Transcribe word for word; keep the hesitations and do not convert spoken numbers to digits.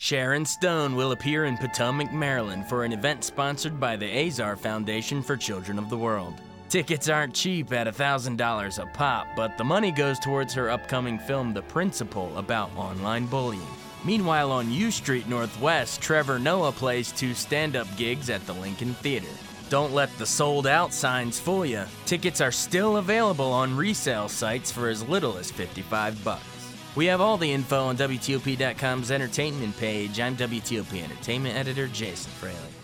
Sharon Stone will appear in Potomac, Maryland for an event sponsored by the Azar Foundation for Children of the World. Tickets aren't cheap at one thousand dollars a pop, but the money goes towards her upcoming film The Principal about online bullying. Meanwhile, on U Street Northwest, Trevor Noah plays two stand-up gigs at the Lincoln Theater. Don't let the sold-out signs fool you. Tickets are still available on resale sites for as little as fifty-five bucks. We have all the info on W T O P dot com's entertainment page. I'm W T O P Entertainment Editor Jason Fraley.